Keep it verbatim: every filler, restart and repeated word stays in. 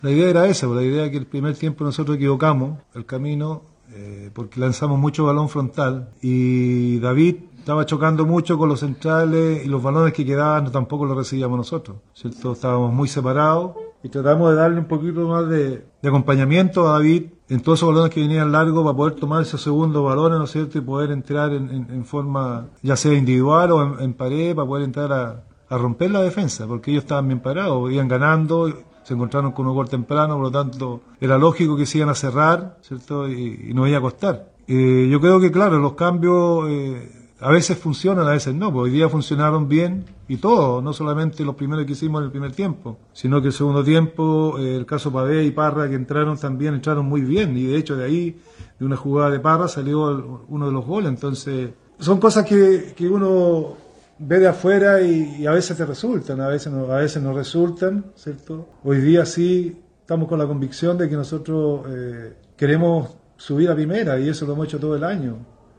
La idea era esa, la idea que el primer tiempo nosotros equivocamos el camino eh, porque lanzamos mucho balón frontal y David estaba chocando mucho con los centrales y los balones que quedaban tampoco los recibíamos nosotros, ¿cierto? Estábamos muy separados y tratamos de darle un poquito más de, de acompañamiento a David en todos esos balones que venían largos para poder tomar esos segundos balones, ¿no es cierto? Y poder entrar en, en, en forma ya sea individual o en, en pared para poder entrar a, a romper la defensa, porque ellos estaban bien parados, iban ganando, se encontraron con un gol temprano, por lo tanto era lógico que se iban a cerrar, ¿cierto? Y, y nos iba a costar. Eh, yo creo que, claro, los cambios eh, a veces funcionan, a veces no, porque hoy día funcionaron bien y todo, no solamente los primeros que hicimos en el primer tiempo, sino que el segundo tiempo, eh, el caso Pavé y Parra que entraron también, entraron muy bien, y de hecho de ahí, de una jugada de Parra, salió el, uno de los goles. Entonces, son cosas que, que uno ve de afuera y, y a veces te resultan, a veces no, a veces no resultan, ¿cierto? Hoy día sí estamos con la convicción de que nosotros eh, queremos subir a primera y eso lo hemos hecho todo el año.